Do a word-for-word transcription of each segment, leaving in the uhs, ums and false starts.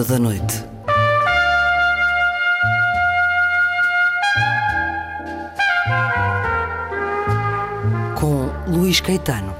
Ronda da Noite. Com Luís Caetano.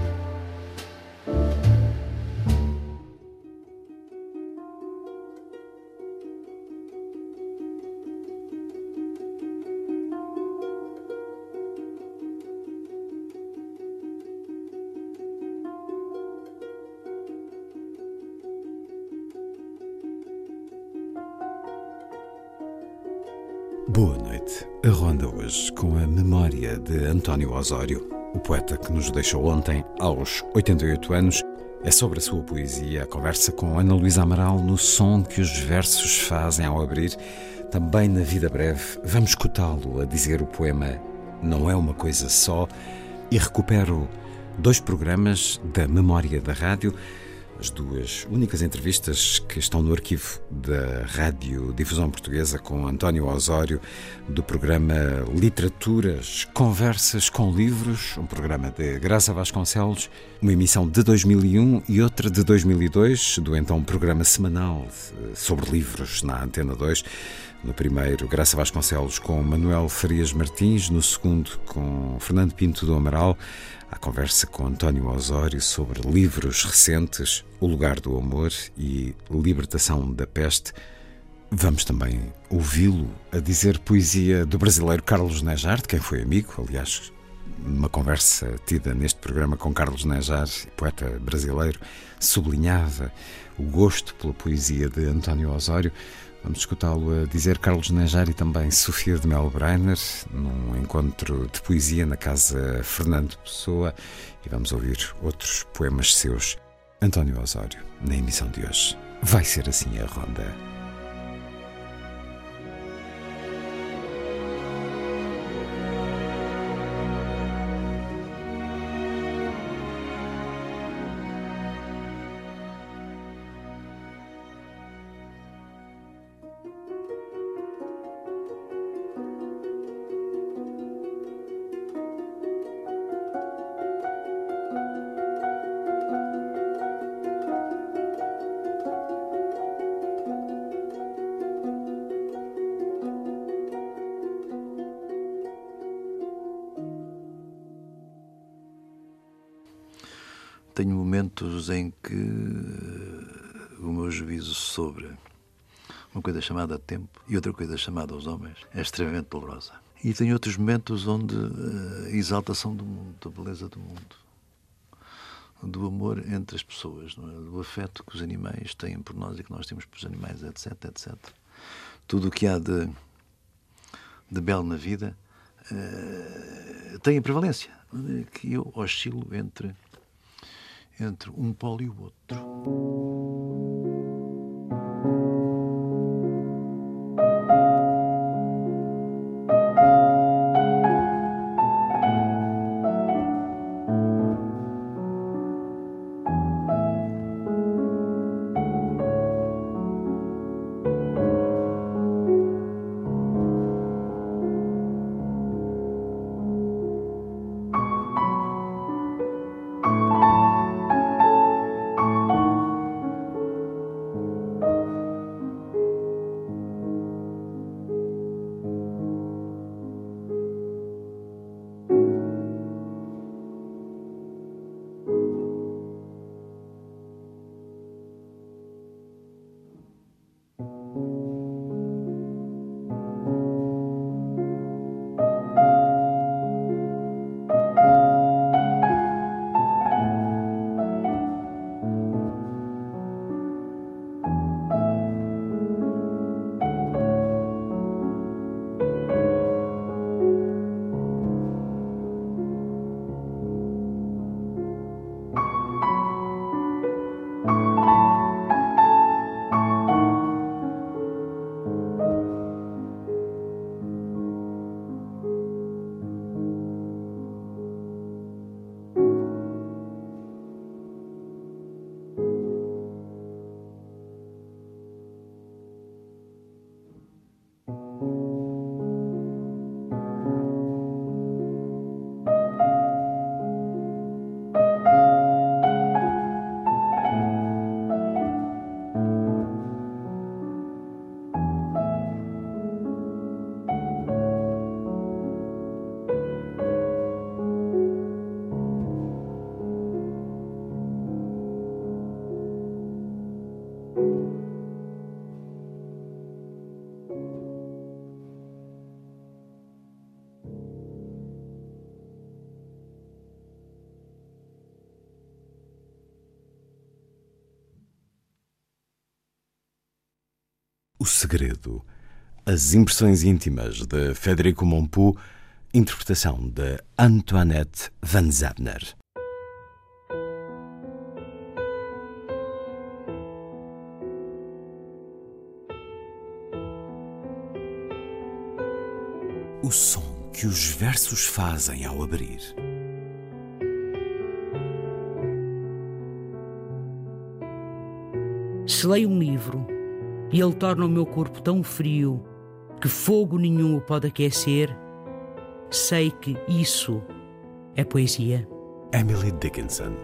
Boa noite. A ronda hoje com a memória de António Osório, o poeta que nos deixou ontem aos oitenta e oito anos. É sobre a sua poesia, a conversa com Ana Luísa Amaral no som que os versos fazem ao abrir. Também na vida breve vamos escutá-lo a dizer o poema Não é uma coisa só, e recupero dois programas da memória da rádio, as duas únicas entrevistas que estão no arquivo da Rádio Difusão Portuguesa com António Osório, do programa Literaturas, Conversas com Livros, um programa de Graça Vasconcelos, uma emissão de dois mil e um e outra de dois mil e dois, do então programa semanal sobre livros na Antena dois. No primeiro, Graça Vasconcelos com Manuel Farias Martins, no segundo, com Fernando Pinto do Amaral, a conversa com António Osório sobre livros recentes, O Lugar do Amor e Libertação da Peste. Vamos também ouvi-lo a dizer poesia do brasileiro Carlos Nejar, de quem foi amigo, aliás, numa conversa tida neste programa com Carlos Nejar, poeta brasileiro, sublinhava o gosto pela poesia de António Osório. Vamos escutá-lo a dizer Carlos Nejar e também Sofia de Melo Breiner, num encontro de poesia na Casa Fernando Pessoa, e vamos ouvir outros poemas seus. António Osório, na emissão de hoje. Vai ser assim a ronda. Tenho momentos em que o meu juízo sobre uma coisa chamada tempo e outra coisa chamada os homens é extremamente dolorosa. E tenho outros momentos onde a exaltação do mundo, da beleza do mundo, do amor entre as pessoas, não é? Do afeto que os animais têm por nós e que nós temos pelos animais, etc, etcétera. Tudo o que há de, de belo na vida uh, tem a prevalência, que eu oscilo entre entre um polo e o outro. O Segredo. As impressões íntimas de Federico Mompou, interpretação de Antoinette van Zabner. O som que os versos fazem ao abrir. Se leio um livro e ele torna o meu corpo tão frio que fogo nenhum o pode aquecer, sei que isso é poesia. Emily Dickinson.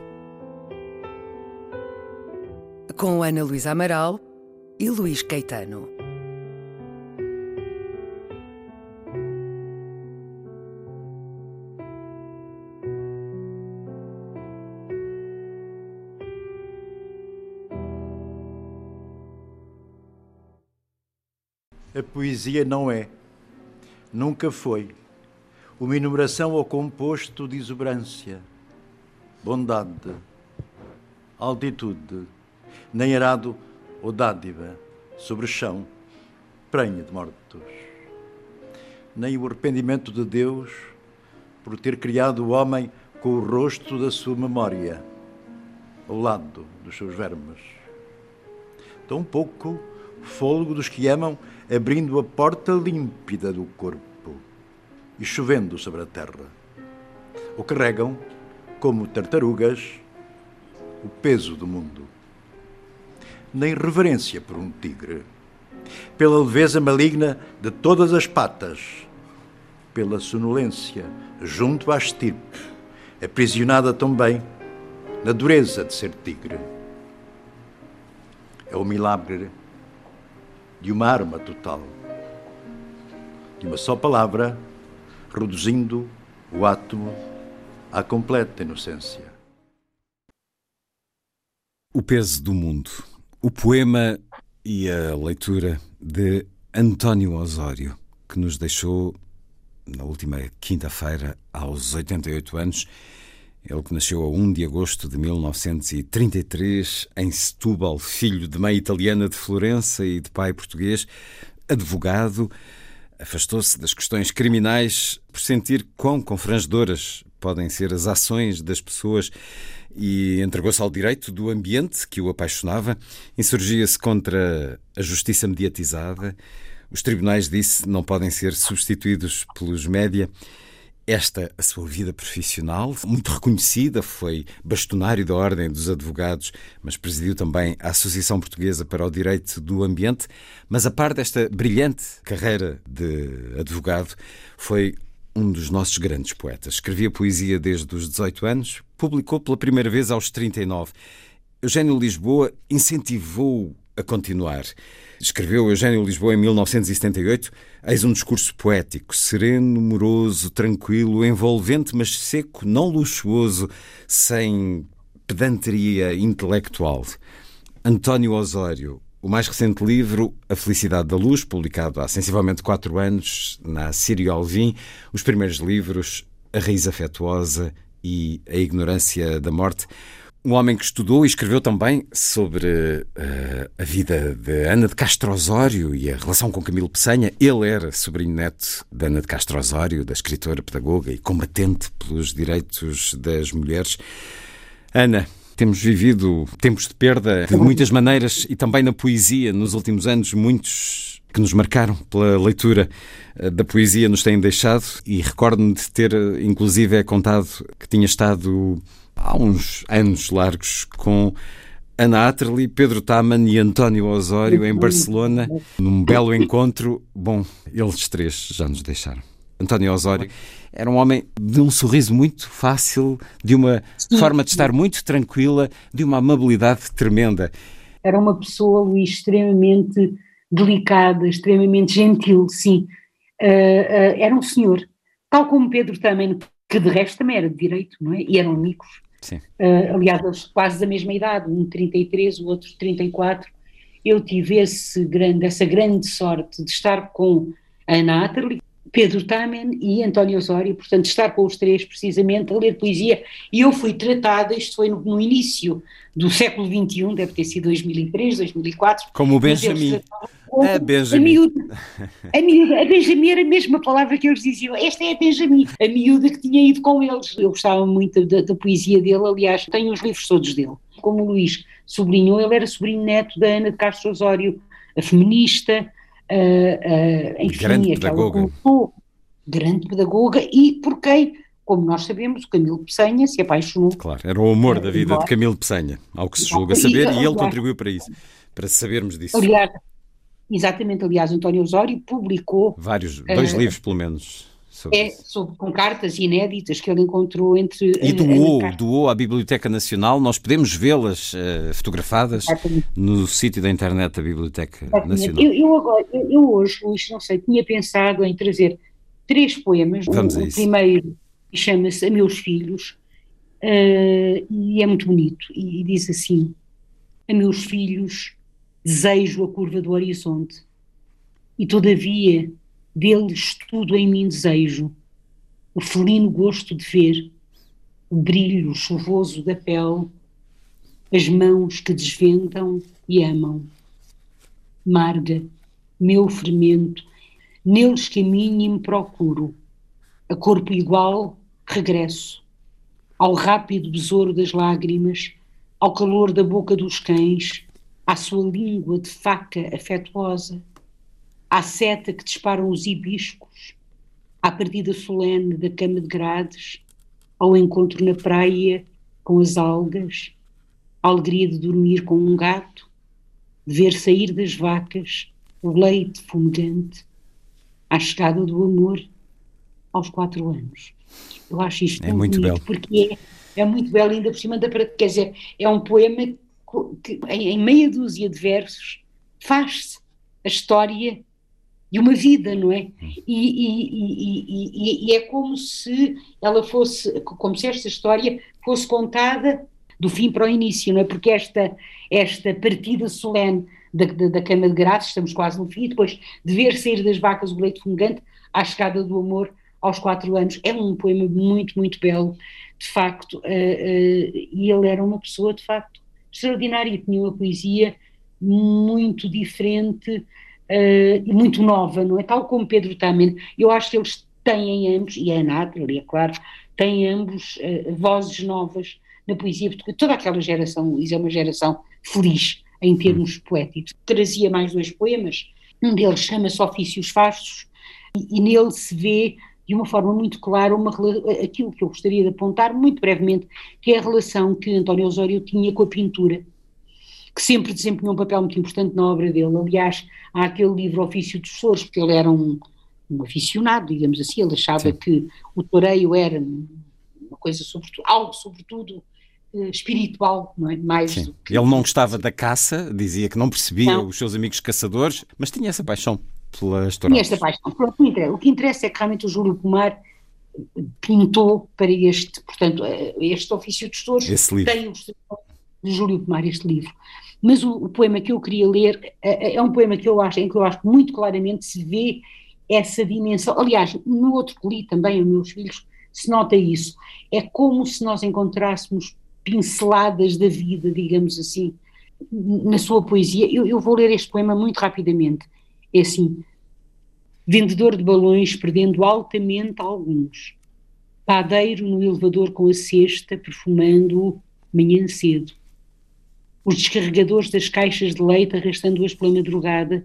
Com Ana Luísa Amaral e Luís Caetano. A poesia não é, nunca foi, uma enumeração ou composto de exuberância, bondade, altitude, nem arado ou dádiva sobre chão, prenha de mortos, nem o arrependimento de Deus por ter criado o homem com o rosto da sua memória, ao lado dos seus vermes. Tão pouco fôlego dos que amam, abrindo a porta límpida do corpo e chovendo sobre a terra. Ou carregam, como tartarugas, o peso do mundo. Nem reverência por um tigre, pela leveza maligna de todas as patas, pela sonolência junto à estirpe, aprisionada também na dureza de ser tigre. É o milagre de uma arma total, de uma só palavra, reduzindo o átomo à completa inocência. O peso do mundo. O poema e a leitura de António Osório, que nos deixou na última quinta-feira, aos oitenta e oito anos. Ele que nasceu a um de agosto de mil novecentos e trinta e três, em Setúbal, filho de mãe italiana de Florença e de pai português, advogado, afastou-se das questões criminais por sentir quão confrangedoras podem ser as ações das pessoas e entregou-se ao direito do ambiente que o apaixonava, insurgia-se contra a justiça mediatizada. Os tribunais, disse, não podem ser substituídos pelos média. Esta, a sua vida profissional, muito reconhecida, foi bastonário da Ordem dos Advogados, mas presidiu também a Associação Portuguesa para o Direito do Ambiente. Mas a par desta brilhante carreira de advogado, foi um dos nossos grandes poetas. Escrevia poesia desde os dezoito anos, publicou pela primeira vez aos trinta e nove. Eugênio Lisboa incentivou-o a continuar. Escreveu Eugênio Lisboa em mil novecentos e setenta e oito, eis um discurso poético, sereno, moroso, tranquilo, envolvente, mas seco, não luxuoso, sem pedanteria intelectual. António Osório, o mais recente livro, A Felicidade da Luz, publicado há sensivelmente quatro anos na Sírio Alvim, os primeiros livros, A Raiz Afetuosa e A Ignorância da Morte. Um homem que estudou e escreveu também sobre uh, a vida de Ana de Castro Osório e a relação com Camilo Peçanha. Ele era sobrinho-neto de Ana de Castro Osório, da escritora, pedagoga e combatente pelos direitos das mulheres. Ana, temos vivido tempos de perda de muitas maneiras e também na poesia. Nos últimos anos, muitos que nos marcaram pela leitura da poesia nos têm deixado, e recordo-me de ter, inclusive, é contado que tinha estado há uns anos largos com Ana Atterley, Pedro Taman e António Osório em Barcelona, num belo encontro. Bom, eles três já nos deixaram. António Osório era um homem de um sorriso muito fácil, de uma forma de estar muito tranquila, de uma amabilidade tremenda. Era uma pessoa, Luís, extremamente delicada, extremamente gentil, sim. Uh, uh, era um senhor, tal como Pedro Taman, que de resto também era de direito, não é? E eram amigos. Sim. Uh, aliás, eles quase da mesma idade, um trinta e três, o outro trinta e quatro. Eu tive esse grande, essa grande sorte de estar com a Ana Atterley, Pedro Tamen e António Osório, portanto estar com os três precisamente a ler poesia, e eu fui tratada, isto foi no, no início do século vinte e um, deve ter sido dois mil e três, dois mil e quatro. Como o Benjamin. A Benjamin. A miúda, a miúda, a Benjamin era a mesma palavra que eles diziam, esta é a Benjamin, a miúda que tinha ido com eles. Eu gostava muito da, da poesia dele, aliás, tenho os livros todos dele. Como o Luís sublinhou, ele era sobrinho neto da Ana de Castro Osório, a feminista, uh, uh, enfim, grande pedagoga. Começou, grande pedagoga, e por quem, como nós sabemos, o Camilo Peçanha se apaixonou. Claro, era o amor da vida de Camilo Peçanha, ao que se julga saber, e, e ele contribuiu para isso, para sabermos disso. Aliás, exatamente, aliás, António Osório publicou... Vários, dois uh, livros pelo menos. Sobre é, sobre, com cartas inéditas que ele encontrou entre... E doou, uh, doou à Biblioteca Nacional, nós podemos vê-las uh, fotografadas exatamente. No sítio da internet da Biblioteca exatamente. Nacional. Eu, eu, agora, eu, eu hoje, Luís, não sei, tinha pensado em trazer três poemas. Vamos o, a o isso. primeiro chama-se A Meus Filhos, uh, e é muito bonito, e, e diz assim: a meus filhos desejo a curva do horizonte, e todavia deles tudo em mim desejo, o felino gosto de ver, o brilho chuvoso da pele, as mãos que desvendam e amam. Marga, meu fermento, neles caminho e me procuro, a corpo igual regresso, ao rápido besouro das lágrimas, ao calor da boca dos cães, à sua língua de faca afetuosa, à seta que disparam os hibiscos, à partida solene da cama de grades, ao encontro na praia com as algas, à alegria de dormir com um gato, de ver sair das vacas o leite fumegante, à chegada do amor aos quatro anos. Eu acho isto é muito belo, porque é, é muito belo, ainda por cima da, quer dizer, é um poema que em, em meia dúzia de versos faz-se a história de uma vida, não é? E, e, e, e, e é como se ela fosse, como se esta história fosse contada do fim para o início, não é? Porque esta, esta partida solene da, da, da cama de grades, estamos quase no fim, depois de ver sair das vacas o leite fumegante, à chegada do amor aos quatro anos, é um poema muito, muito belo, de facto, uh, uh, e ele era uma pessoa, de facto, extraordinária, tinha uma poesia muito diferente, Uh, e muito nova, não é? Tal como Pedro Tamen. Eu acho que eles têm ambos, e a Nathalie, é claro, têm ambos uh, vozes novas na poesia, porque toda aquela geração, Luís, é uma geração feliz em termos poéticos. Trazia mais dois poemas, um deles chama-se Ofícios Fastos, e, e nele se vê de uma forma muito clara uma, aquilo que eu gostaria de apontar muito brevemente, que é a relação que António Osório tinha com a pintura, que sempre desempenhou um papel muito importante na obra dele. Aliás, há aquele livro Ofício dos Flores, porque ele era um, um aficionado, digamos assim, ele achava Sim. que o toureio era uma coisa, sobretudo, algo sobretudo eh, espiritual, não é? Mais Sim. do que... Ele não gostava da caça, dizia que não percebia não. os seus amigos caçadores, mas tinha essa paixão pelas touradas. Tinha esta paixão. Pronto, o que interessa é que realmente o Júlio Pomar pintou para este, portanto, este Ofício dos Flores, tem o de Júlio Pomar, este livro. Mas o, o poema que eu queria ler é, é um poema que eu acho, em que eu acho que muito claramente se vê essa dimensão. Aliás, no outro que li também, Os Meus Filhos, se nota isso. É como se nós encontrássemos pinceladas da vida, digamos assim, na sua poesia. Eu, eu vou ler este poema muito rapidamente. É assim: vendedor de balões perdendo altamente alguns, padeiro no elevador com a cesta, perfumando-o manhã cedo, os descarregadores das caixas de leite arrastando-as pela madrugada,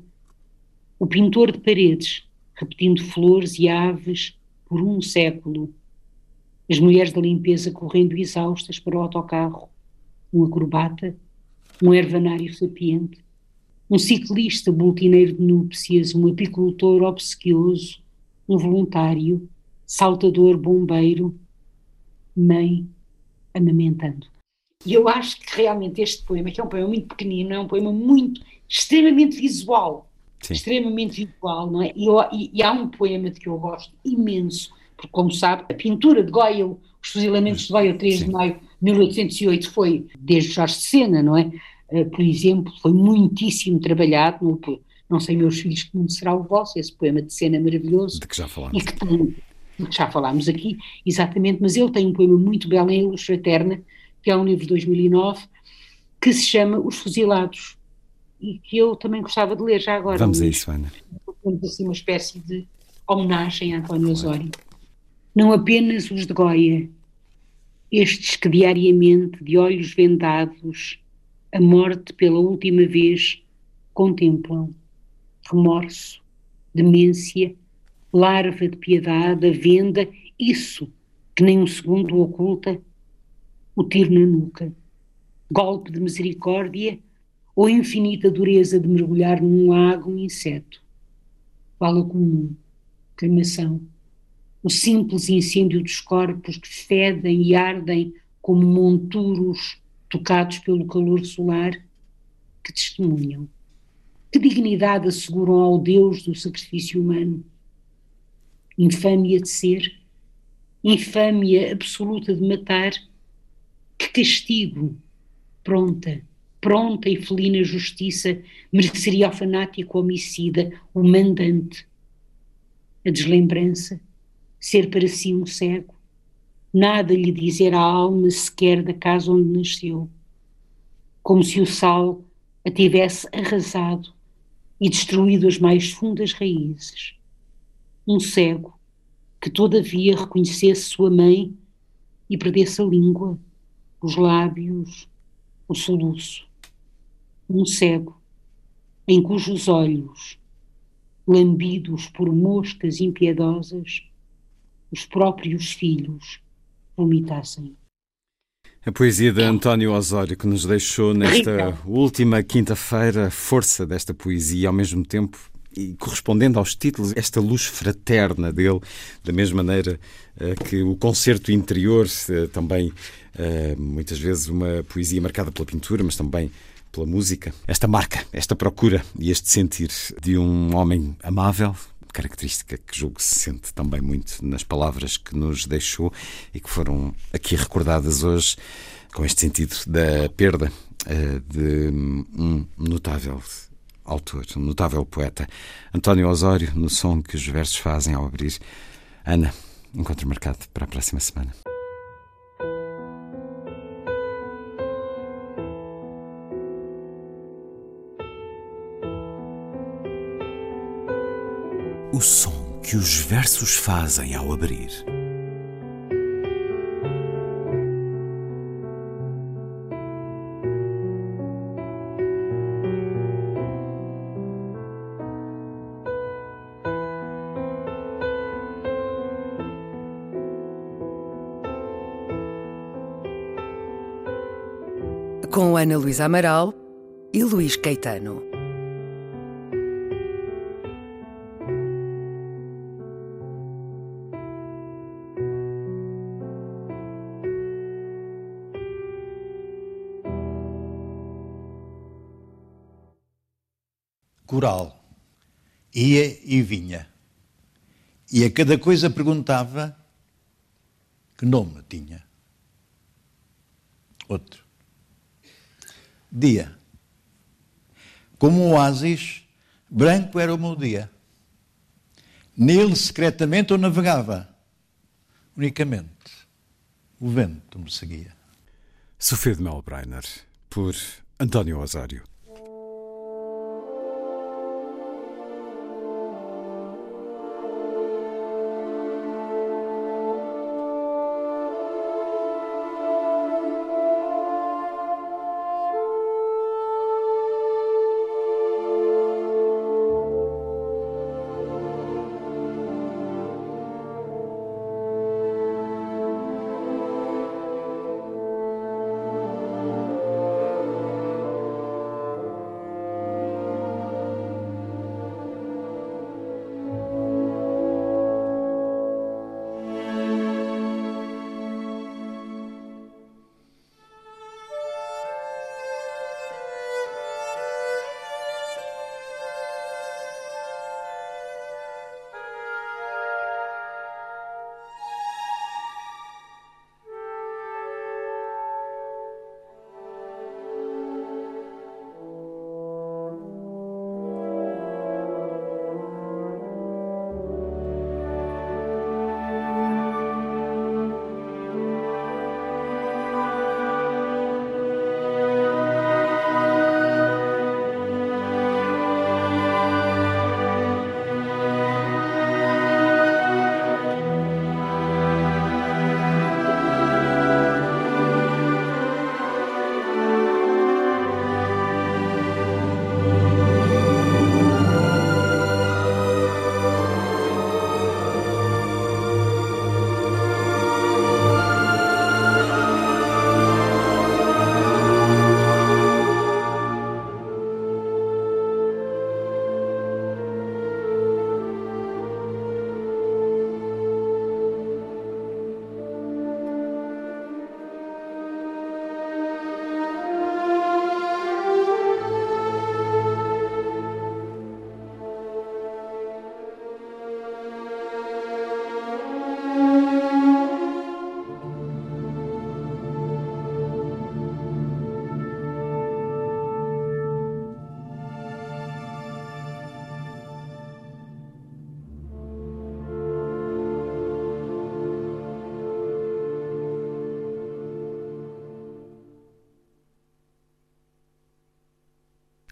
o pintor de paredes, repetindo flores e aves por um século, as mulheres da limpeza correndo exaustas para o autocarro, um acrobata, um ervanário sapiente, um ciclista boltineiro de núpcias, um apicultor obsequioso, um voluntário, saltador bombeiro, mãe amamentando. E eu acho que realmente este poema, que é um poema muito pequenino, é um poema muito, extremamente visual, Sim. extremamente visual, não é? E, eu, e, e há um poema de que eu gosto imenso, porque como sabe, a pintura de Goya, os fuzilamentos de Goya, três Sim. de maio de mil oitocentos e oito, foi desde Jorge de Sena, não é? Uh, por exemplo, foi muitíssimo trabalhado, no, Não sei, meus filhos, que mundo será o vosso, esse poema de cena maravilhoso. De que já falámos. E que tem, de que já falámos aqui, exatamente, mas ele tem um poema muito belo em Ilustra Eterna, que é um livro de dois mil e nove, que se chama Os Fuzilados, e que eu também gostava de ler já agora. Vamos a Luís. isso, Ana. Temos assim uma espécie de homenagem a António Osório. Não apenas os de Goya, estes que diariamente, de olhos vendados, a morte pela última vez contemplam. Remorso, demência, larva de piedade, a venda, isso que nem um segundo oculta, o tiro na nuca, golpe de misericórdia ou infinita dureza de mergulhar num lago um inseto. Vala comum, cremação, o simples incêndio dos corpos que fedem e ardem como monturos tocados pelo calor solar, que testemunham. Que dignidade asseguram ao Deus do sacrifício humano? Infâmia de ser, infâmia absoluta de matar, que castigo, pronta, pronta e felina justiça mereceria ao fanático homicida, o mandante. A deslembrança, ser para si um cego, nada lhe dizer à alma sequer da casa onde nasceu, como se o sal a tivesse arrasado e destruído as mais fundas raízes. Um cego que todavia reconhecesse sua mãe e perdesse a língua, os lábios, o soluço. Um cego em cujos olhos, lambidos por moscas impiedosas, os próprios filhos vomitassem. A poesia de António Osório, que nos deixou nesta Rita. última quinta-feira, a força desta poesia e ao mesmo tempo, e correspondendo aos títulos, esta luz fraterna dele, da mesma maneira uh, que o concerto interior, uh, também uh, muitas vezes uma poesia marcada pela pintura, mas também pela música. Esta marca, esta procura e este sentir de um homem amável, característica que julgo se sente também muito nas palavras que nos deixou e que foram aqui recordadas hoje com este sentido da perda uh, de um notável autor, um notável poeta, António Osório, no som que os versos fazem ao abrir. Ana, encontro marcado para a próxima semana. O som que os versos fazem ao abrir. Com Ana Luísa Amaral e Luís Caetano. Coral. Ia e vinha. E a cada coisa perguntava que nome tinha. Outro. Dia. Como um oásis, branco era o meu dia. Nele secretamente eu navegava. Unicamente o vento me seguia. Sofia de Melbreiner, por António Osório.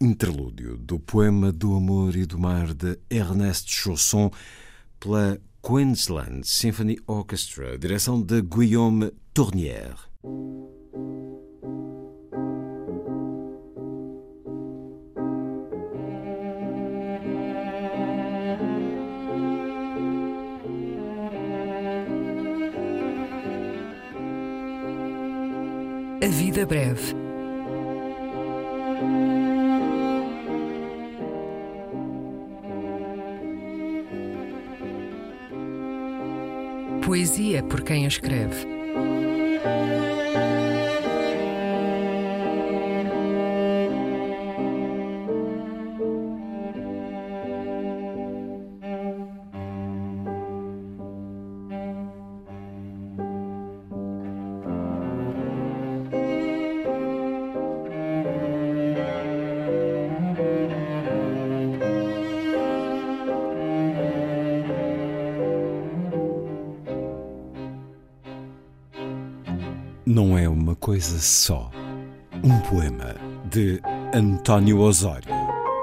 interlúdio do poema do amor e do mar de Ernest Chausson pela Queensland Symphony Orchestra, direção de Guillaume Tournière. A vida breve. Poesia por quem a escreve. Não é uma coisa só. Um poema de António Osório.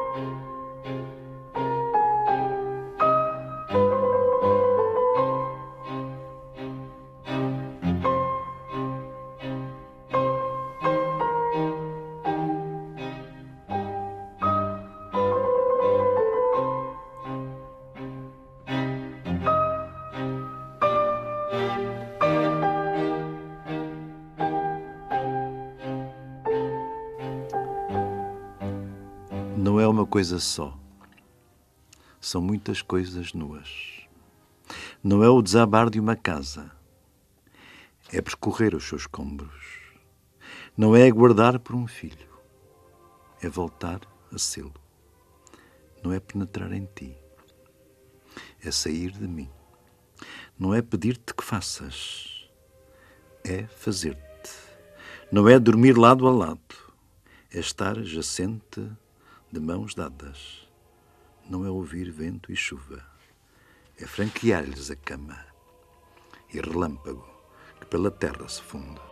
Não é uma coisa só. São muitas coisas nuas. Não é o desabar de uma casa. É percorrer os seus escombros. Não é aguardar por um filho. É voltar a sê-lo. Não é penetrar em ti. É sair de mim. Não é pedir-te que faças. É fazer-te. Não é dormir lado a lado. É estar jacente de mãos dadas. Não é ouvir vento e chuva. É franquear-lhes a cama e relâmpago que pela terra se funde.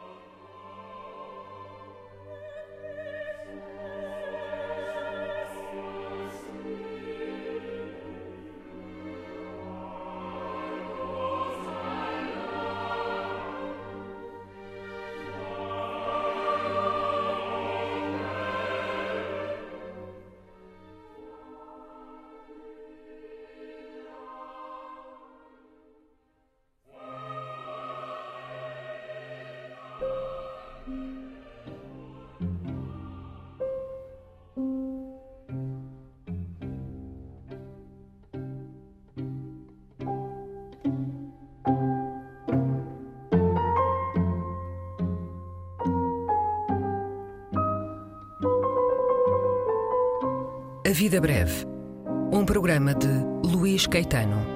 A Vida Breve, um programa de Luís Caetano.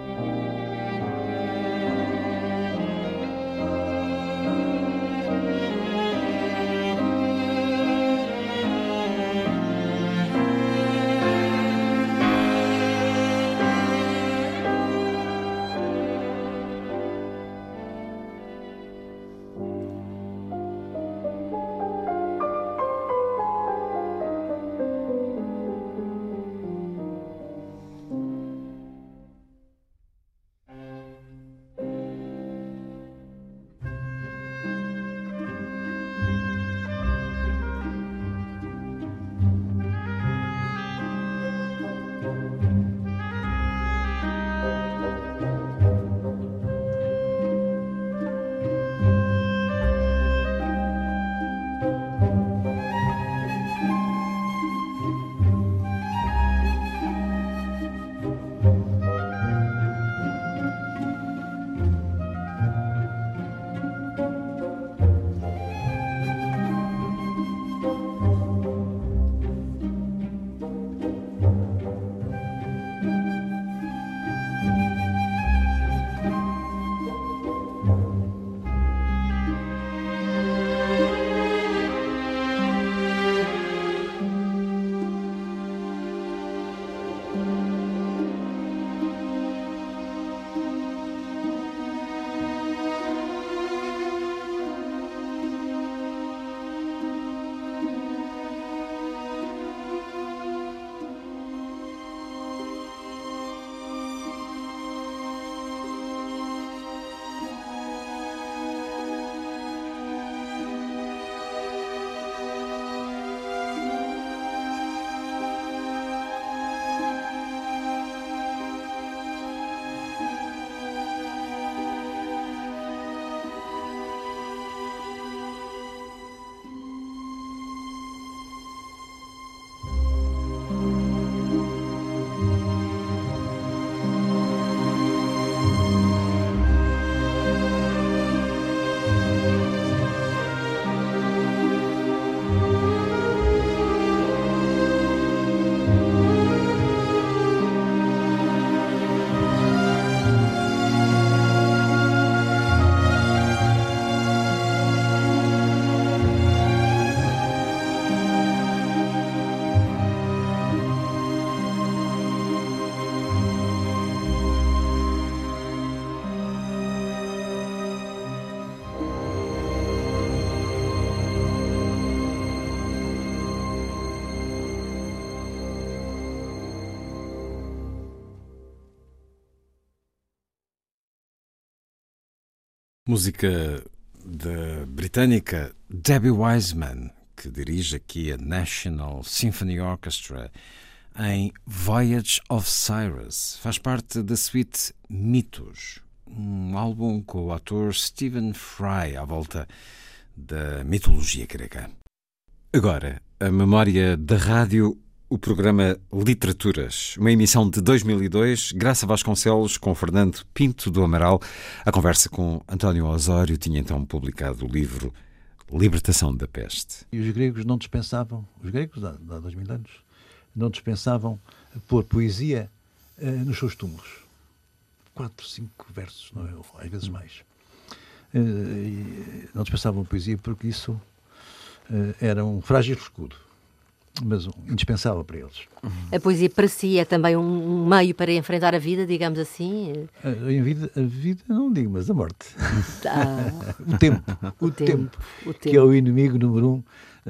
Música da britânica Debbie Wiseman, que dirige aqui a National Symphony Orchestra em Voyage of Cyrus. Faz parte da suite Mitos, um álbum com o ator Stephen Fry à volta da mitologia grega. Agora, a memória da rádio, o programa Literaturas, uma emissão de dois mil e dois, Graça Vasconcelos com Fernando Pinto do Amaral. A conversa com António Osório tinha então publicado o livro Libertação da Peste. E os gregos não dispensavam, os gregos há, há dois mil anos, não dispensavam pôr poesia uh, nos seus túmulos. Quatro, cinco versos, não é? Às vezes mais. Uh, e não dispensavam poesia porque isso uh, era um frágil escudo, mas um, indispensável para eles. A poesia para si é também um meio para enfrentar a vida, digamos assim? A, a, vida, a vida, não digo, mas a morte. Ah. o tempo. O, o tempo, tempo. O tempo. Que é o inimigo número um.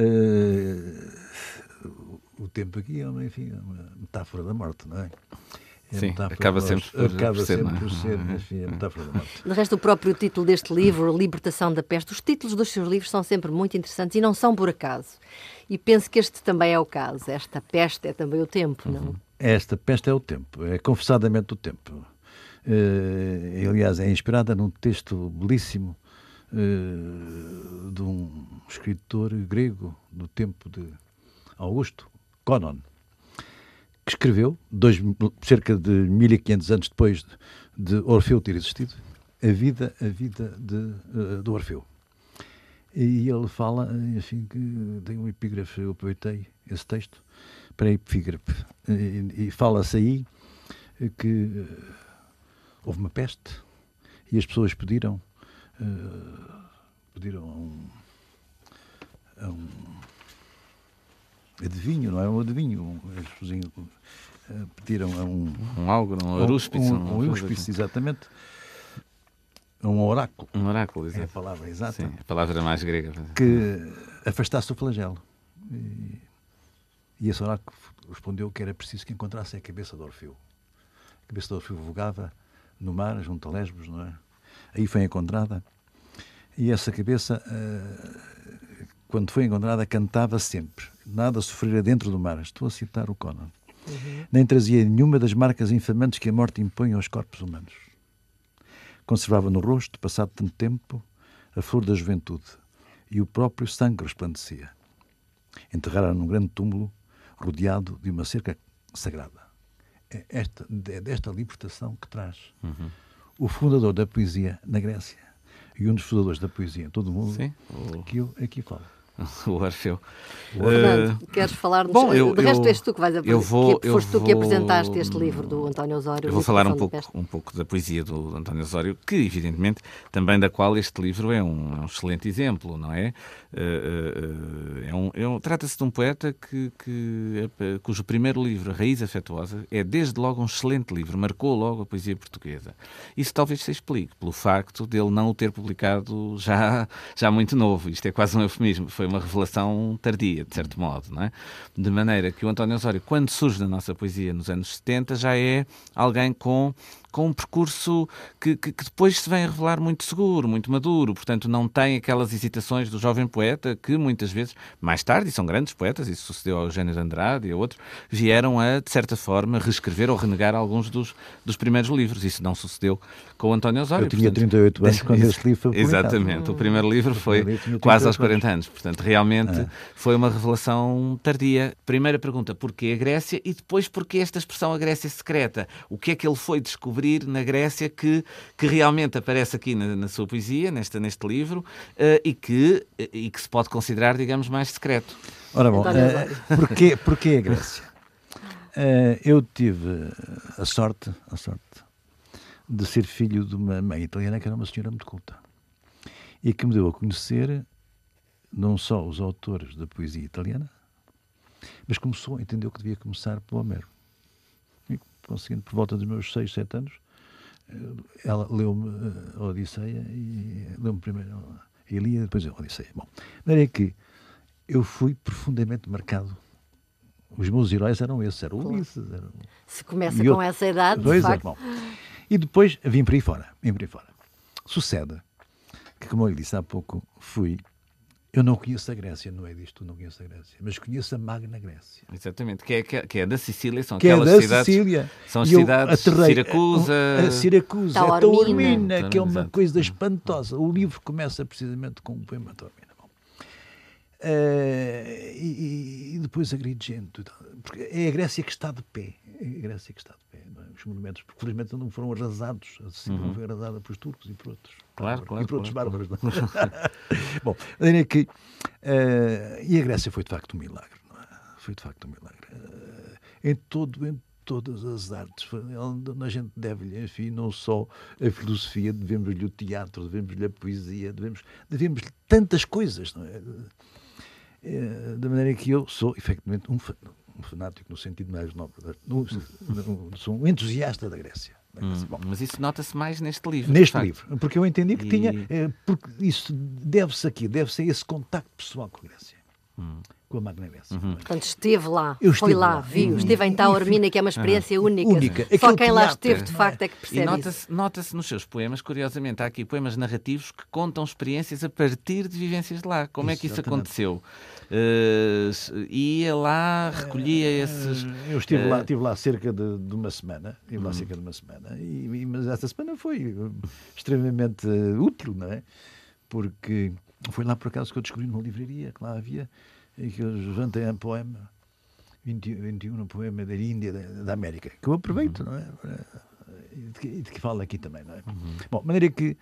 Uh, o tempo aqui é uma, enfim, uma metáfora da morte, não é? É Sim, acaba sempre por, acaba por ser, sempre não é? por ser, enfim, a metáfora da morte. De resto, o próprio título deste livro, Libertação da Peste, os títulos dos seus livros são sempre muito interessantes e não são por acaso. E penso que este também é o caso. Esta peste é também o tempo, não? Uhum. Esta peste é o tempo, é confessadamente o tempo. Uh, aliás, é inspirada num texto belíssimo uh, de um escritor grego do tempo de Augusto, Conon, que escreveu, dois, cerca de mil e quinhentos anos depois de, de Orfeu ter existido, a vida, a vida de, uh, do Orfeu. E ele fala, enfim, que tem um epígrafe, eu aproveitei esse texto para epígrafe, e, e fala-se aí que uh, houve uma peste e as pessoas pediram, uh, pediram a um, a um adivinho, não é um adivinho, eles uh, pediram a um... Um algo, um arúspice. Um, um, um arúspice, exatamente. Um oráculo. Um oráculo, exato. É a palavra exata. Sim, a palavra mais grega. Que afastasse o flagelo. E, e esse oráculo respondeu que era preciso que encontrasse a cabeça de Orfeu. A cabeça de Orfeu vogava no mar, junto a Lesbos, não é? Aí foi encontrada. E essa cabeça, uh, quando foi encontrada, cantava sempre. Nada sofrera dentro do mar. Estou a citar o Conan. Uhum. Nem trazia nenhuma das marcas infamantes que a morte impõe aos corpos humanos. Conservava no rosto, passado tanto tempo, a flor da juventude, e o próprio sangue resplandecia. Enterrara num grande túmulo, rodeado de uma cerca sagrada. É, esta, é desta libertação que traz uhum. o fundador da poesia na Grécia e um dos fundadores da poesia em todo o mundo. Sim, o... que eu aqui falo. O Orfeu. Fernando, uh, queres falar de, bom, eu, de resto eu, és tu que vais apresentar, vou, que foste tu vou, que apresentaste este livro do António Osório. Eu vou falar um pouco, um pouco da poesia do António Osório, que evidentemente também da qual este livro é um, é um excelente exemplo, não é? Uh, uh, é um, é um, trata-se de um poeta que, que, cujo primeiro livro, Raiz Afetuosa, é desde logo um excelente livro, marcou logo a poesia portuguesa. Isso talvez se explique pelo facto de ele não o ter publicado já, já muito novo. Isto é quase um eufemismo, foi uma revelação tardia, de certo modo, não é? De maneira que o António Osório, quando surge na nossa poesia nos anos setenta, já é alguém com, com um percurso que, que, que depois se vem a revelar muito seguro, muito maduro, portanto não tem aquelas hesitações do jovem poeta que muitas vezes, mais tarde, e são grandes poetas, isso sucedeu ao Eugênio de Andrade e a outros, vieram a, de certa forma, reescrever ou renegar alguns dos, dos primeiros livros. Isso não sucedeu com o António Osório. Eu tinha portanto, trinta e oito anos quando este livro foi publicado. Exatamente, o primeiro livro foi livro quase aos quarenta anos, portanto realmente ah. foi uma revelação tardia. Primeira pergunta, porquê a Grécia? E depois, porquê esta expressão a Grécia secreta? O que é que ele foi descobrir na Grécia que, que realmente aparece aqui na, na sua poesia, nesta, neste livro, uh, e, que, e que se pode considerar, digamos, mais secreto? Ora bom, uh, porquê, porquê a Grécia? Uh, eu tive a sorte, a sorte de ser filho de uma mãe italiana que era uma senhora muito culta e que me deu a conhecer não só os autores da poesia italiana, mas começou, entendeu que devia começar pelo Homero. E, conseguindo, por volta dos meus seis, sete anos, ela leu-me a Odisseia e leu-me primeiro a Ilíada, depois a Odisseia. Bom, maneira que eu fui profundamente marcado. Os meus heróis eram esses, eram Ulisses. Eram... Se começa com essa idade, de dois, facto. Bom. E depois vim para aí fora, vim para aí fora. Sucede como eu lhe disse há pouco, fui. Eu não conheço a Grécia, não é disto, não conheço a Grécia, mas conheço a Magna Grécia. Exatamente, que é, que é da Sicília, são que aquelas é da cidades. Sicília. São as E eu cidades aterrei, Siracusa. A, a Siracusa, a Taormina, Taormina, que é uma Exato. coisa espantosa. O livro começa precisamente com um poema de Taormina. Uh, e, e depois Agrigento, porque é a Grécia que está de pé, é a Grécia que está de pé, não é? Os monumentos, porque felizmente não foram arrasados, a Sicília Uhum. não foi arrasada pelos turcos e por outros, Claro, claro, e por outros claro, bárbaros. Não? Bom, a é que, uh, e a Grécia foi de facto um milagre, não é? Foi de facto um milagre. Uh, em todo, em todas as artes, a gente deve-lhe, enfim, não só a filosofia, devemos-lhe o teatro, devemos-lhe a poesia, devemos, devemos-lhe tantas coisas, não é? Da maneira que eu sou, efetivamente, um, um fanático no sentido mais nobre, no, no, sou um entusiasta da Grécia. Da Grécia. Hum, Bom, mas isso nota-se mais neste livro. neste livro, porque eu entendi que E... tinha, é, porque isso deve-se aqui, deve-se a esse contacto pessoal com a Grécia, hum. com a Magna Grécia. Uhum. Portanto, esteve lá, Eu foi estive lá, lá. viu, Uhum. esteve em Taormina, que é uma experiência única. Única. Só Aquele quem lá teatro, esteve, de não é? facto, é que E percebe isso. nota-se, nota-se nos seus poemas, curiosamente, há aqui poemas narrativos que contam experiências a partir de vivências de lá. Como é que isso Exatamente. aconteceu? Uh, ia lá, recolhia esses... Eu estive, uh, lá, estive lá cerca de, de uma semana, estive lá cerca de uma semana, e, e, mas essa semana foi extremamente uh, útil, não é? Porque foi lá por acaso que eu descobri numa livraria que lá havia, e que eu levantei um poema, vinte e um, um poema da Índia, da, da América, que eu aproveito, uhum. não é? E de, que, de que falo aqui também, não é? Uhum. Bom, de maneira que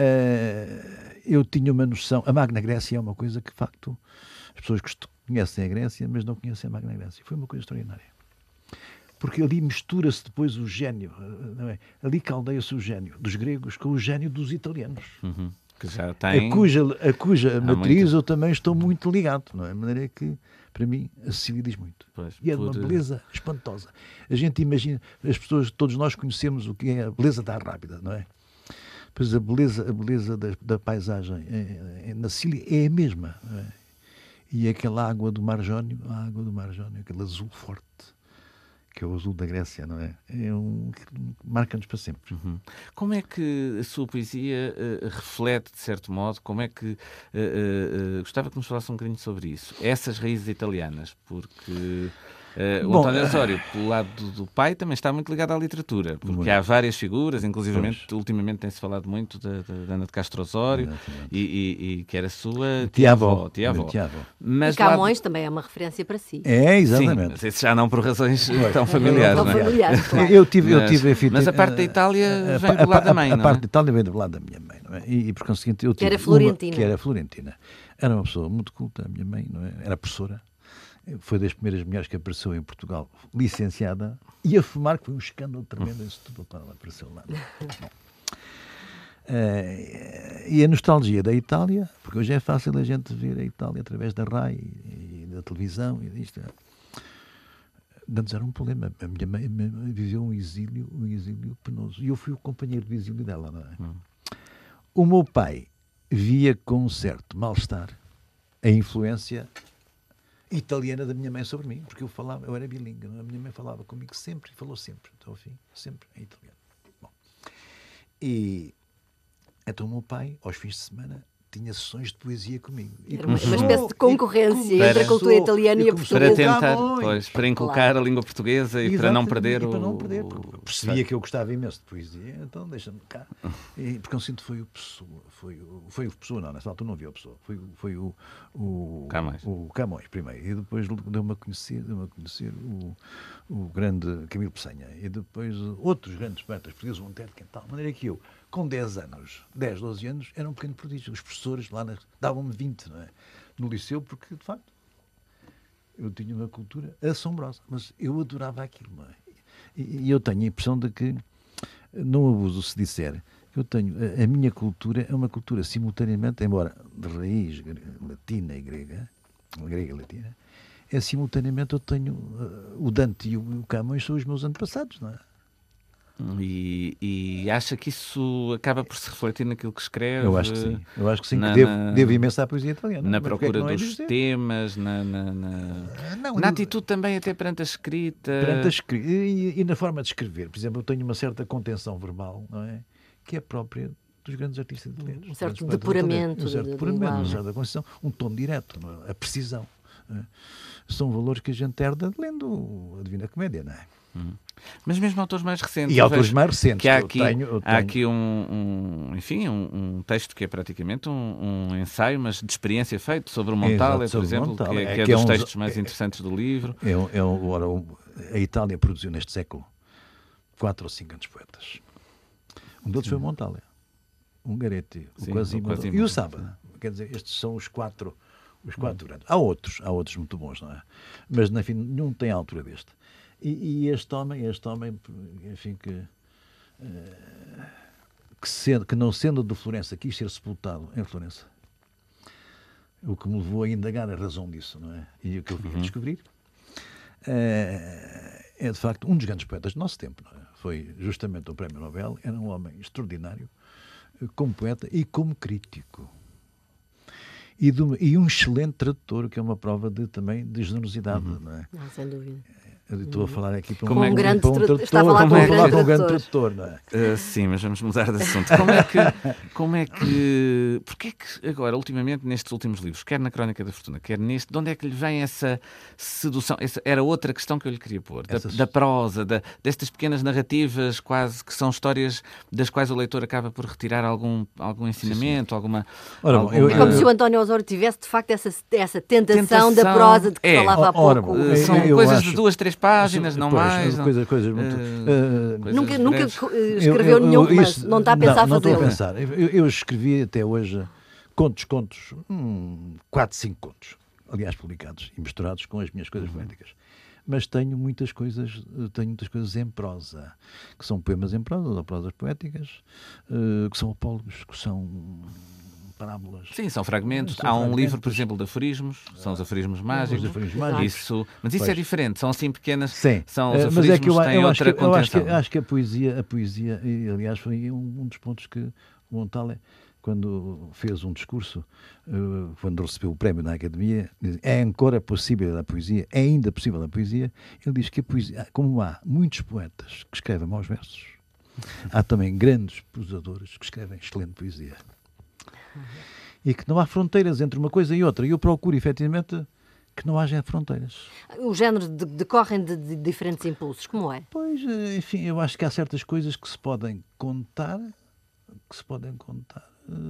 uh, eu tinha uma noção, a Magna Grécia é uma coisa que, de facto, as pessoas que conhecem a Grécia, mas não conhecem a Magna Grécia. Foi uma coisa extraordinária. Porque ali mistura-se depois o gênio, não é? Ali caldeia-se o gênio dos gregos com o gênio dos italianos. Uhum. Que já tem... A cuja, a cuja matriz muito... eu também estou muito ligado, não é? De maneira que, para mim, a Sicília diz muito. Pois, e é de por... uma beleza espantosa. A gente imagina, as pessoas, todos nós conhecemos o que é a beleza da Rábida, não é? Pois a beleza, a beleza da, da paisagem é, é, na Sicília é a mesma, não é? E aquela água do Mar Jónio, a água do Mar Jónio, aquele azul forte, que é o azul da Grécia, não é? É um que marca-nos para sempre. Uhum. Como é que a sua poesia uh, reflete, de certo modo, como é que... Uh, uh, uh, gostava que nos falasse um bocadinho sobre isso. Essas raízes italianas, porque... Uh, o Bom, António Osório, pelo lado do, do pai, também está muito ligado à literatura, porque muito. há várias figuras, inclusivamente, Pois. ultimamente tem-se falado muito da, da Ana de Castro Osório, e, e, e que era sua tia-avó. tia-avó. Tia-avó. Mas E Camões lá... também é uma referência para si. É, Sim, exatamente. mas esse já não por razões tão familiares, Tão não é? familiares, claro. Eu tive, eu Mas- tive, enfim, mas a te- parte da Itália a- vem a- do lado da a- mãe, a, não a é? parte da Itália vem do lado da minha mãe, não é? E, e por conseguinte eu tive era uma- florentina. que era florentina. Era uma pessoa muito culta, a minha mãe, não é? Era professora. Foi das primeiras mulheres que apareceu em Portugal, licenciada, e a fumar, que foi um escândalo tremendo em Setúbal quando ela apareceu lá. Bom. Uh, e a nostalgia da Itália, porque hoje é fácil a gente ver a Itália através da RAI e, e da televisão e disto. Antes era um problema. A minha mãe viveu um exílio, um exílio penoso. E eu fui o companheiro do exílio dela, não é? Hum. O meu pai via com um certo mal-estar a influência italiana da minha mãe sobre mim, porque eu falava, eu era bilingue, não é? A minha mãe falava comigo sempre, falou sempre, até ao fim, sempre em italiano. Bom. E então o meu pai, aos fins de semana, tinha sessões de poesia comigo. E Era uma, uma começou- espécie de concorrência e entre a cultura começou- italiana e a começou Para portuguesa. tentar, Camões. pois, para inculcar Claro. a língua portuguesa e para não Exatamente, perder e o... para não perder, porque o- percebia que eu gostava imenso de poesia, então deixa-me cá. E porque eu sinto foi o Pessoa, foi o, foi o Pessoa, não, nessa altura não havia o Pessoa, foi, o- foi o, o, Camões. o Camões primeiro, e depois deu-me a conhecer, deu-me a conhecer o, o grande Camilo Peçanha, e depois outros grandes poetas portugueses, o Monteiro de Quental, de maneira que eu, com dez anos, dez, doze anos, era um pequeno prodígio. Os professores lá na, davam-me vinte, não é? No liceu, porque, de facto, eu tinha uma cultura assombrosa, mas eu adorava aquilo, não é? E, e eu tenho a impressão de que, não abuso se disser, que eu tenho, a, a minha cultura é uma cultura simultaneamente, embora de raiz latina e grega, grega e latina, é simultaneamente eu tenho, uh, o Dante e o, o Camões são os meus antepassados, não é? E, e acha que isso acaba por se refletir naquilo que escreve? Eu acho que sim. Eu acho que sim, na, que devo, na, devo imenso à poesia italiana. Na Mas porque é que procura não é dos dizer? temas, na, na, na, Não, na eu- atitude também até perante a escrita. Perante a escre- e, e na forma de escrever. Por exemplo, eu tenho uma certa contenção verbal, não é? Que é própria do dos grandes artistas italianos. Um certo Grandes depuramento. Um certo de, depuramento, de um certo da Conceição, um tom direto, a precisão. São valores que a gente herda lendo a Divina Comédia, não é? Hum. Mas mesmo autores mais recentes. E autores mais recentes. Que há aqui, eu tenho, eu há tenho. aqui um, um, enfim, um, um texto que é praticamente um, um ensaio, mas de experiência feito sobre o Montale, por exemplo, Montale. que é, É, que é que é dos um, textos mais é, interessantes do livro. É, é, ora, a Itália produziu neste século quatro ou cinco grandes poetas. Um deles Sim. foi o Montale, o Ungaretti, o Quasimodo e o Saba. Quer dizer, estes são os quatro, os quatro grandes. Há outros, há outros muito bons, não é? Mas, enfim, nenhum tem a altura deste. E, e este homem, este homem, enfim, que, uh, que, sendo, que não sendo de Florença, quis ser sepultado em Florença. O que me levou a indagar a razão disso, não é? E o que eu vim a descobrir uh, é, de facto, um dos grandes poetas do nosso tempo, não é? Foi justamente o Prémio Nobel, era um homem extraordinário, como poeta e como crítico. E, do, e um excelente tradutor, que é uma prova de, também de generosidade, uhum. não é? Não, sem dúvida. Eu estou a falar aqui para um, com um, grande para um tradutor. Está a falar como com é um grande com um grande tradutor, não é? Uh, sim, mas vamos mudar de assunto. Como é que... Como é que porque é que agora, ultimamente, nestes últimos livros, quer na Crónica da Fortuna, quer neste, de onde é que lhe vem essa sedução? Essa era outra questão que eu lhe queria pôr. Da, da prosa, da, destas pequenas narrativas, quase que são histórias das quais o leitor acaba por retirar algum, algum ensinamento, sim, sim. alguma... Ora, alguma... É como se o António Osório tivesse, de facto, essa, essa tentação, tentação da prosa de que é. falava há pouco. Ora, bom, uh, são eu coisas acho... de duas, três páginas, não pois, mais. Coisas, coisas muito... Uh, uh, nunca nunca escreveu eu, eu, nenhum romance, isso, não está a pensar não, fazê-lo. Não estou a pensar. Eu, eu escrevi até hoje contos, contos, hum, quatro, cinco contos, aliás, publicados e misturados com as minhas coisas poéticas. Mas tenho muitas coisas, tenho muitas coisas em prosa, que são poemas em prosa, ou prosas poéticas, uh, que são apólogos, que são parábolas. Sim, são fragmentos. São Há um fragmentos. livro, por exemplo, de aforismos, são os aforismos mágicos. Os aforismos mágicos. Isso, mas isso Pois. é diferente, são assim pequenas. Sim, São os uh, aforismos, mas é que eu, têm eu acho outra que, eu acho que, contenção. acho que a poesia, a poesia, e aliás foi um, um dos pontos que o Montale, quando fez um discurso, uh, quando recebeu o prémio na Academia, diz, é ancora possível a poesia, é ainda possível a poesia. Ele diz que a poesia, como há muitos poetas que escrevem maus versos, há também grandes prosadores que escrevem excelente poesia. E que não há fronteiras entre uma coisa e outra. E eu procuro, efetivamente, que não haja fronteiras. Os géneros de, decorrem de, de diferentes impulsos, como é? Pois, enfim, eu acho que há certas coisas que se podem contar, que se podem contar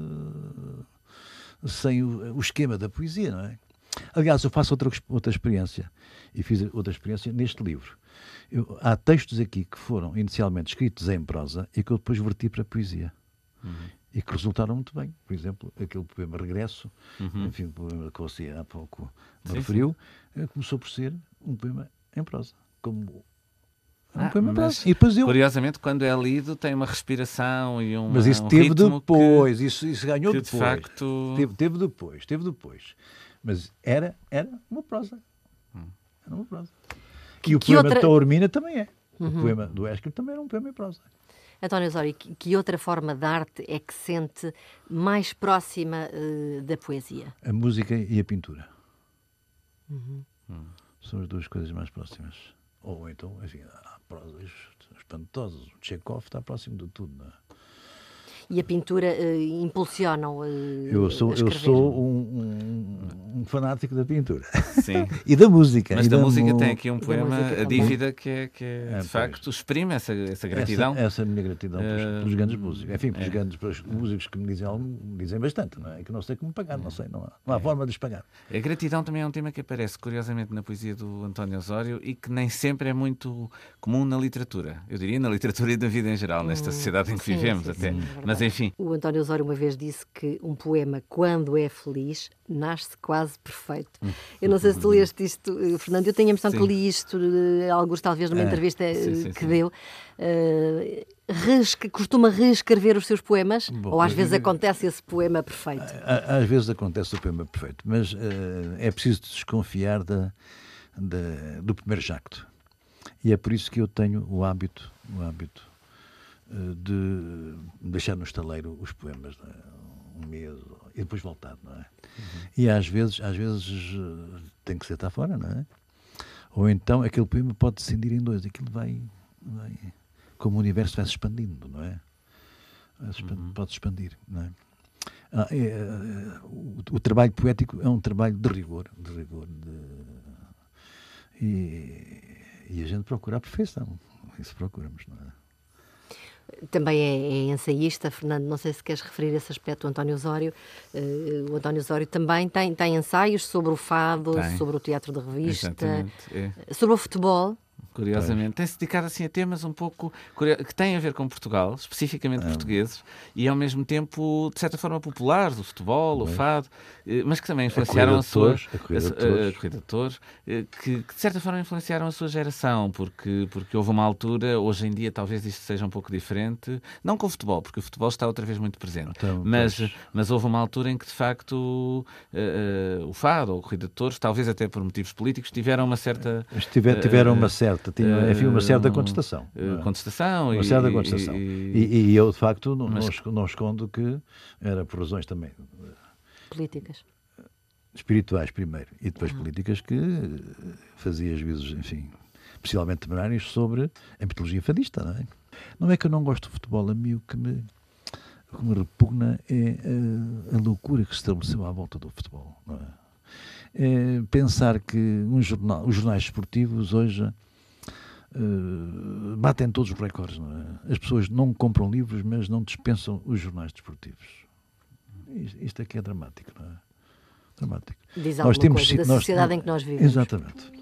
uh, sem o, o esquema da poesia, não é? Aliás, eu faço outra, outra experiência, e fiz outra experiência neste livro. Eu, há textos aqui que foram inicialmente escritos em prosa e que eu depois verti para a poesia. Uhum. E que resultaram muito bem. Por exemplo, aquele poema Regresso, uhum. enfim, o poema que você há pouco me referiu, sim. começou por ser um poema em prosa. Como um ah, poema em prosa. E depois eu... Curiosamente, quando é lido, tem uma respiração e um Mas isso um teve depois, que, isso, isso ganhou que depois. De facto... teve, teve depois, teve depois. Mas era, era uma prosa. Hum. Era uma prosa. Que, e o que poema outra... de Taormina também é. Uhum. O poema do Ésquilo também era um poema em prosa. António Osório, que, que outra forma de arte é que sente mais próxima uh, da poesia? A música e a pintura. Uhum. Hum. São as duas coisas mais próximas. Ou então, enfim, há prosas espantosas. O Chekhov está próximo de tudo, não é? E a pintura uh, impulsiona-o uh, eu sou a escrever? Eu sou um, um, um fanático da pintura. Sim. E da música. Mas e da, da música mu... tem aqui um poema, A Dívida, que é, que é, é de facto, exprime essa, essa gratidão. Essa, essa é a minha gratidão pelos, uh, pelos grandes músicos. Enfim, pelos é. grandes pelos músicos que me dizem algo, me dizem bastante, não é? Que não sei como pagar, não sei, não há, não há é. forma de os pagar. A gratidão também é um tema que aparece, curiosamente, na poesia do António Osório e que nem sempre é muito comum na literatura. Eu diria na literatura e da vida em geral, nesta sociedade em que sim, vivemos sim, até. sim, Mas, enfim... O António Osório uma vez disse que um poema, quando é feliz, nasce quase perfeito. Eu não sei se tu leste isto, Fernando, eu tenho a impressão sim. que li isto, alguns talvez numa entrevista é, sim, sim, que sim. deu. Uh, reesque, costuma reescrever os seus poemas? Bom, ou às vezes acontece esse poema perfeito? Às vezes acontece o poema perfeito, mas uh, é preciso desconfiar da, da, do primeiro jacto. E é por isso que eu tenho o hábito, o hábito de deixar no estaleiro os poemas, não é? Um mês e depois voltar, não é? Uhum. E às vezes, às vezes tem que ser estar fora, não é? Ou então aquele poema pode descendir em dois, aquilo vai, vai como o universo vai se expandindo, não é? uhum. pode expandir, não é? Ah, é, é, o, o trabalho poético é um trabalho de rigor, de rigor, de, e, e a gente procura a perfeição, isso procuramos, não é? Também é, é ensaísta, Fernando, não sei se queres referir esse aspecto, o António Osório. Uh, o António Osório também tem, tem ensaios sobre o fado, tem. sobre o teatro de revista, é. sobre o futebol. Curiosamente, tem-se dedicado assim a temas um pouco que têm a ver com Portugal, especificamente é. portugueses, e ao mesmo tempo, de certa forma, populares, o futebol, Bem. o fado, mas que também influenciaram a, a sua a corrida de touros, que, que de certa forma influenciaram a sua geração, porque, porque houve uma altura, hoje em dia talvez isto seja um pouco diferente, não com o futebol, porque o futebol está outra vez muito presente, então, mas, mas houve uma altura em que de facto uh, uh, o fado ou a corrida de touros, talvez até por motivos políticos, tiveram uma certa... Tiver, tiveram uh, uma certa Tinha, enfim, uma certa contestação. Uh, contestação. Uma e, certa contestação. E, e, e eu, de facto, não, mas... não escondo que era por razões também... Políticas. Espirituais, primeiro. E depois uhum. políticas que fazia juízos, enfim, possivelmente temerários sobre a mitologia fadista, não é? Não é que eu não gosto de futebol, a mim o que me, o que me repugna é a, a loucura que se estabeleceu à volta do futebol, não é? É pensar que um jornal, os jornais esportivos hoje... Uh, batem todos os recordes, não é? As pessoas não compram livros, mas não dispensam os jornais desportivos. Isto, isto aqui é dramático, não é? Dramático. Diz alguma nós temos, coisa da nós, sociedade nós, em que nós vivemos. Exatamente.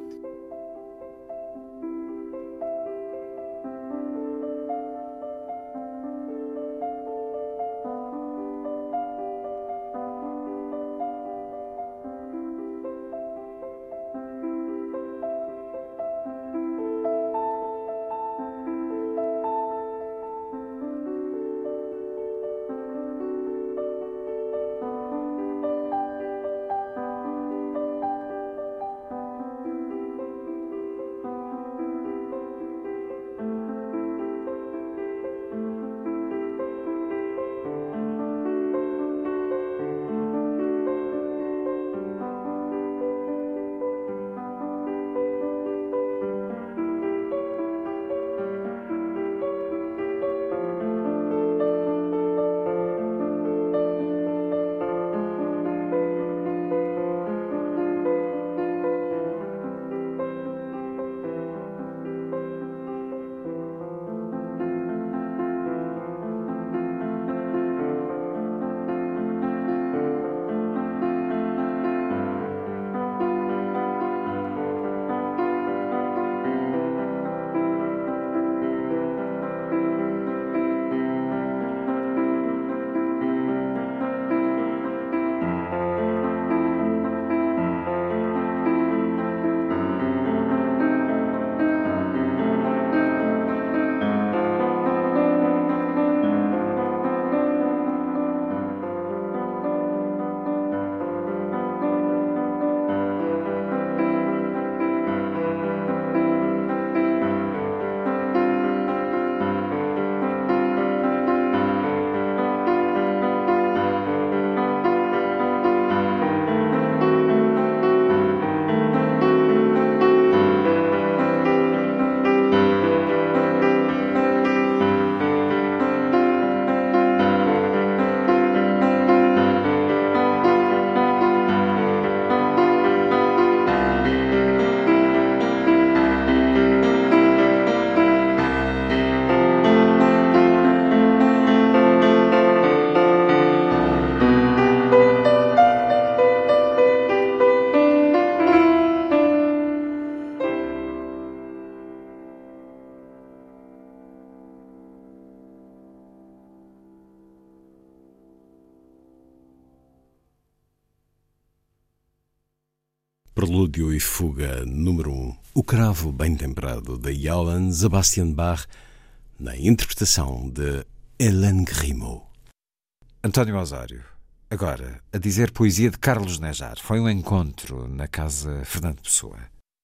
Prelúdio e Fuga número um, O Cravo Bem Temperado, de Johann Sebastian Bach, na interpretação de Hélène Grimaud. António Osório, agora a dizer poesia de Carlos Nejar. Foi um encontro na Casa Fernando Pessoa.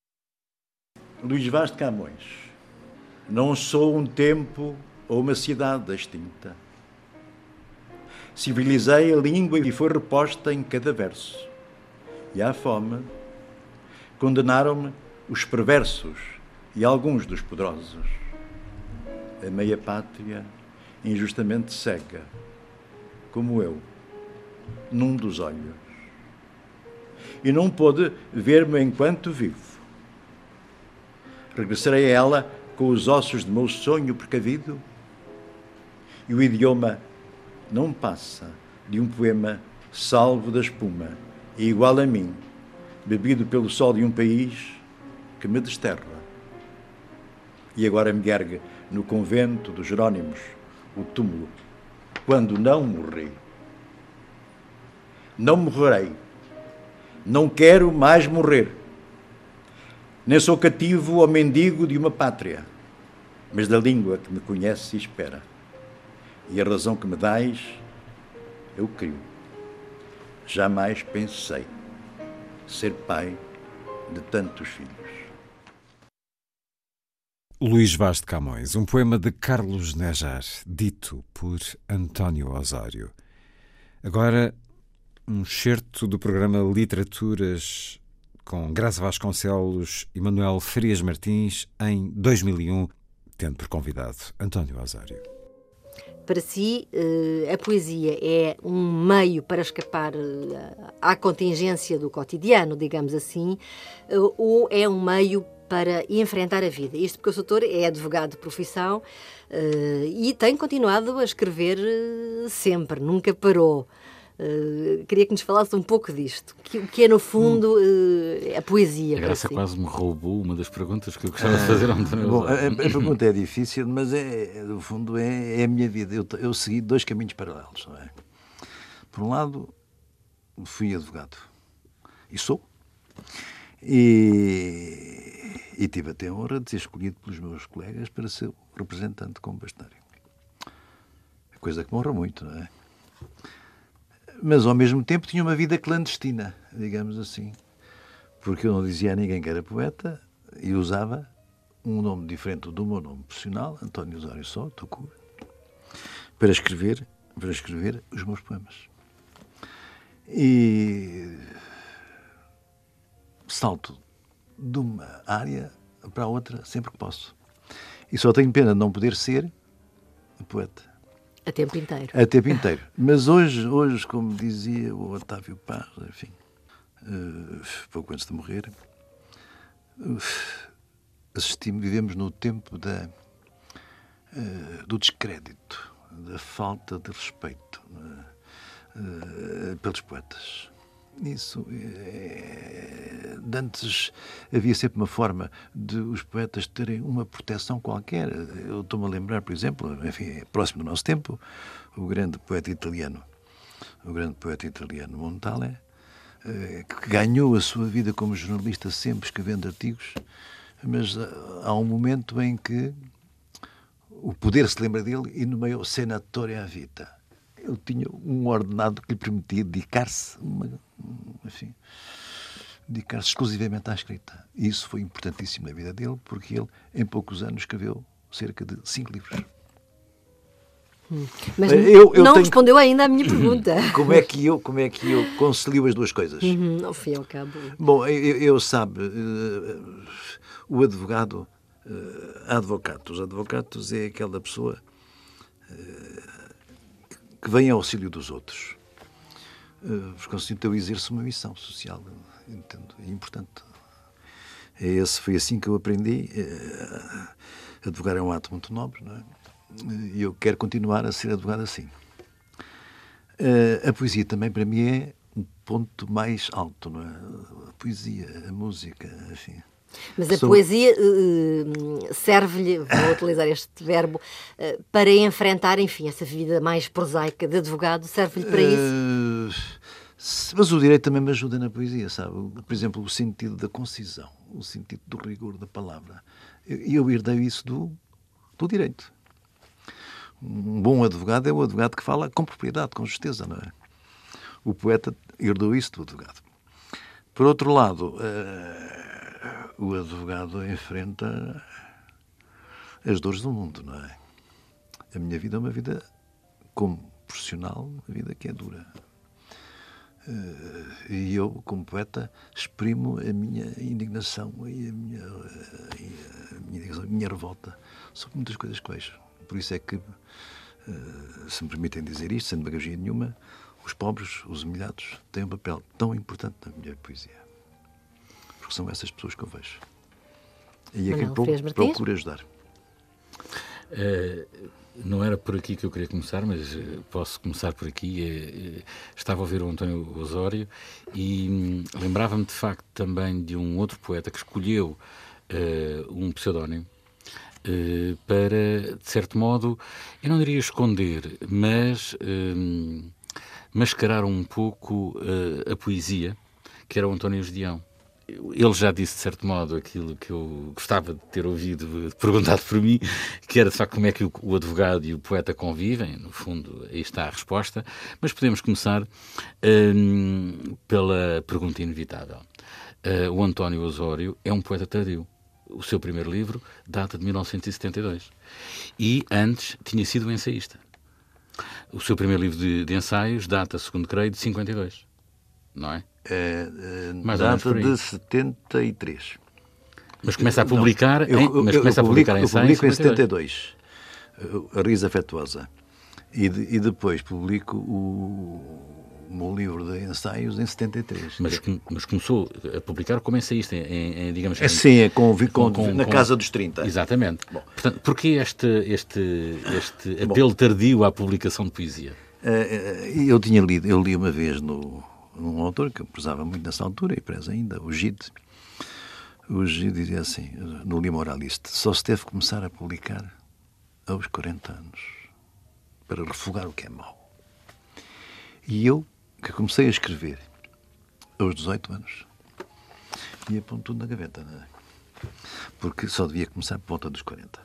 Luís Vaz de Camões. Não sou um tempo ou uma cidade extinta. Civilizei a língua e foi reposta em cada verso. E à fome condenaram-me os perversos e alguns dos poderosos. Amei a pátria injustamente cega, como eu, num dos olhos, e não pôde ver-me enquanto vivo. Regressarei a ela com os ossos de meu sonho precavido, e o idioma não passa de um poema salvo da espuma, e igual a mim, bebido pelo sol de um país que me desterra. E agora me ergue no convento dos Jerónimos o túmulo, quando não morri. Não morrerei. Não quero mais morrer. Nem sou cativo ou mendigo de uma pátria, mas da língua que me conhece e espera. E a razão que me dais, eu crio. Jamais pensei ser pai de tantos filhos. Luís Vaz de Camões, um poema de Carlos Néjar, dito por António Osório. Agora, um excerto do programa Literaturas com Graça Vasconcelos e Manuel Farias Martins em dois mil e um, tendo por convidado António Osório. Para si, a poesia é um meio para escapar à contingência do cotidiano, digamos assim, ou é um meio para enfrentar a vida? Isto porque o doutor é advogado de profissão e tem continuado a escrever sempre, nunca parou. Uh, queria que nos falasse um pouco disto. O que é, no fundo, uh, a poesia. A Graça quase me roubou uma das perguntas que eu gostava de fazer ao António Bom, a, a pergunta é difícil, mas, é, no fundo, é, é a minha vida. Eu, eu segui dois caminhos paralelos. Não é? Por um lado, fui advogado. E sou. E, e tive até a honra de ser escolhido pelos meus colegas para ser o representante como bastário. Coisa que me honra muito, não é? Mas, ao mesmo tempo, tinha uma vida clandestina, digamos assim. Porque eu não dizia a ninguém que era poeta e usava um nome diferente do meu nome profissional, António Osório só, Tucur, para escrever, para escrever os meus poemas. E salto de uma área para a outra sempre que posso. E só tenho pena de não poder ser poeta. A tempo inteiro. A tempo inteiro. Mas hoje, hoje, como dizia o Otávio Paz, enfim, uh, pouco antes de morrer, uh, assistimos, vivemos no tempo da, uh, do descrédito, da falta de respeito uh, uh, pelos poetas. Isso, é, de antes havia sempre uma forma de os poetas terem uma proteção qualquer. Eu estou-me a lembrar, por exemplo, enfim, próximo do nosso tempo, o grande poeta italiano, o grande poeta italiano Montale, que ganhou a sua vida como jornalista sempre escrevendo artigos, mas há um momento em que o poder se lembra dele e nomeou senatore a vita. Ele tinha um ordenado que lhe permitia dedicar-se, uma, enfim, dedicar-se exclusivamente à escrita. E isso foi importantíssimo na vida dele, porque ele, em poucos anos, escreveu cerca de cinco livros. Hum. Mas eu, eu não tenho... respondeu ainda à minha pergunta. Como é que eu, como é que eu concilio as duas coisas? Uhum, ao fim e ao cabo. Bom, eu, eu sabe, uh, o advogado, uh, advocatos, advocatos é aquela pessoa uh, que vem ao auxílio dos outros. Uh, porque então eu exerço uma missão social, entendo, é importante. É esse, foi assim que eu aprendi. Uh, advogar é um ato muito nobre, não é? E eu quero continuar a ser advogado assim. Uh, a poesia também, para mim, é um ponto mais alto, não é? A poesia, a música, enfim. Mas a Sou... poesia uh, serve-lhe, vou utilizar este verbo, uh, para enfrentar, enfim, essa vida mais prosaica de advogado, serve-lhe para uh, isso? Mas o direito também me ajuda na poesia, sabe? Por exemplo, o sentido da concisão, o sentido do rigor da palavra. E eu, eu herdei isso do, do direito. Um bom advogado é o advogado que fala com propriedade, com justeza, não é? O poeta herdou isso do advogado. Por outro lado, uh, o advogado enfrenta as dores do mundo, não é? A minha vida é uma vida, como profissional, uma vida que é dura. Uh, e eu, como poeta, exprimo a minha indignação e a minha, a minha, a minha revolta sobre muitas coisas que vejo. Por isso é que se me permitem dizer isto, sem demagogia nenhuma, os pobres, os humilhados, têm um papel tão importante na minha poesia. Porque são essas pessoas que eu vejo. E é quem procura ajudar. Uh, não era por aqui que eu queria começar, mas uh, posso começar por aqui. Uh, uh, estava a ouvir o António Osório e um, lembrava-me de facto também de um outro poeta que escolheu uh, um pseudónimo uh, para, de certo modo, eu não diria esconder, mas uh, mascarar um pouco uh, a poesia, que era o António Gedeão. Ele já disse, de certo modo, aquilo que eu gostava de ter ouvido, perguntado por mim, que era, de facto, como é que o, o advogado e o poeta convivem. No fundo, aí está a resposta. Mas podemos começar hum, pela pergunta inevitável. Uh, o António Osório é um poeta tardio. O seu primeiro livro data de mil novecentos e setenta e dois. E antes tinha sido um ensaísta. O seu primeiro livro de, de ensaios data, segundo creio, de cinquenta e dois. Não é? É, é, data de setenta e três. Mas começa a publicar, não, eu, mas eu, começa eu, eu a publicar publico, em, eu publico em setenta e dois, A Risa Afetuosa. E, de, e depois publico o, o meu livro de ensaios em setenta e três. Mas, mas começou a publicar como ensaísta, em, em, digamos... É sim, é com, com, com, na com, casa dos trinta. Exatamente. Bom. Portanto, porquê este, este, este apelo Bom. tardio à publicação de poesia? Eu tinha lido, eu li uma vez no... um autor que eu prezava muito nessa altura, e preza ainda, o Gide. O Gide dizia assim, no Lima Oraliste, só se deve começar a publicar aos quarenta anos, para refugar o que é mau. E eu, que comecei a escrever aos dezoito anos, ia pôr tudo na gaveta, não é? Porque só devia começar por volta dos quarenta.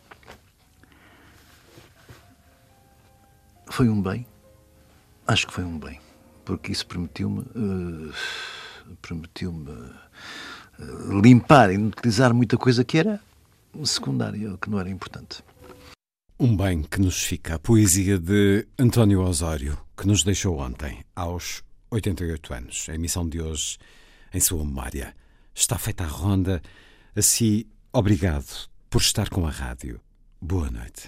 Foi um bem, acho que foi um bem. Porque isso permitiu-me uh, permitiu-me uh, limpar e utilizar muita coisa que era secundária, que não era importante. Um bem que nos fica, a poesia de António Osório, que nos deixou ontem, aos oitenta e oito anos. A emissão de hoje, em sua memória, está feita a ronda. Assim, obrigado por estar com a rádio. Boa noite.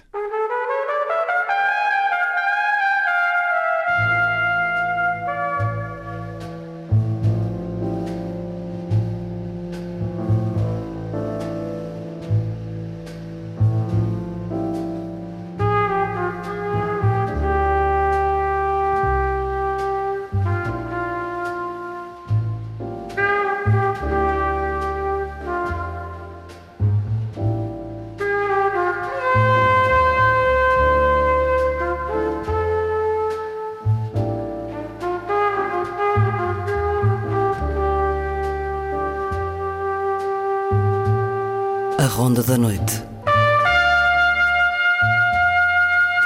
A Ronda da Noite.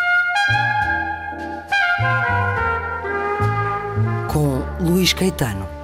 Com Luís Caetano.